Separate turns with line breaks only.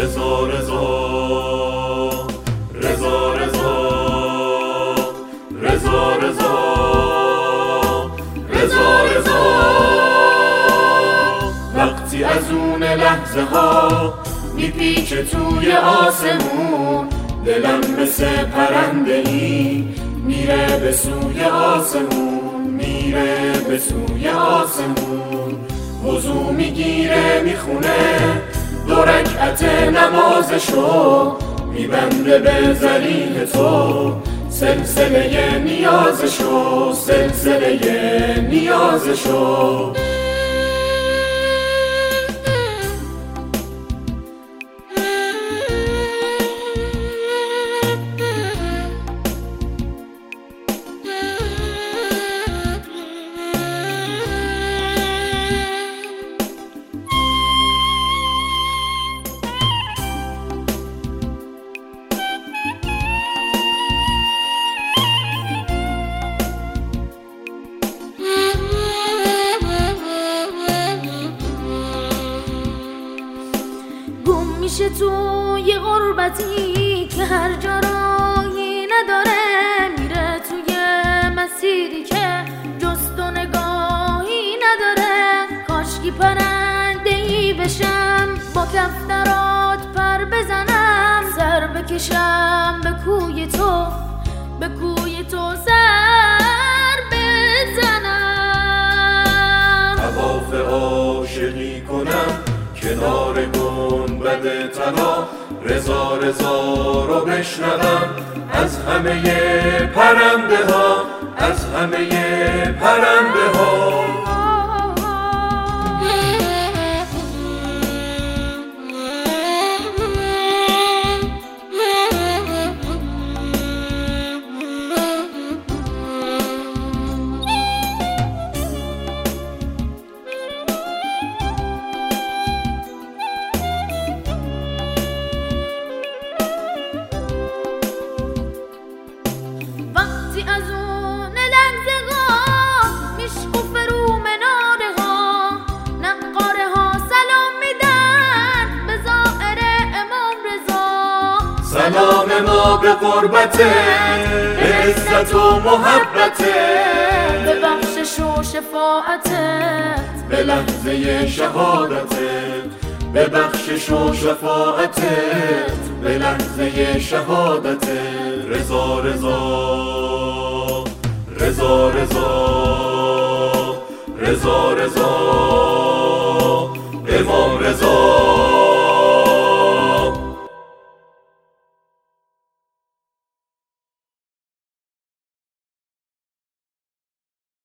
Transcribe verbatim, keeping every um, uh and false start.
رضا رضا رضا رضا رضا رضا رضا رضا. وقتی از اون لحظه ها میپیچه توی آسمون، دلم مثل پرنده ای میره به سوی آسمون، میره به سوی آسمون. وضو میگیره میخونه دو رکعت نمازشو، میبنده به ذریح تو سلسله نیازشو، سلسله نیازشو.
میشه توی غربتی که هر جا راهی نداره، میره توی مسیری که جست و نگاهی نداره. کاشکی پرنده‌ای بشم با کفترات پر بزنم، سر بکشم به کوی تو، به کوی تو سر بزنم.
طواف عاشقی کنم کنار گنبد طلا، رضا رضا رو بشنوم از همه پرنده ها، از همه پرنده ها.
از اون لحظه‌ها میشکو فرو مناره ها، نقاره ها سلام میدن به ظاهر امام رضا.
سلام ما به قربته، به عزت و محبته،
به بخشش و شفاعتت،
به لحظه شهادتت، به بخشش و شفاعتت، به لحظه شهادتت. رضا رضا رضا رضا رضا رضا امام رضا.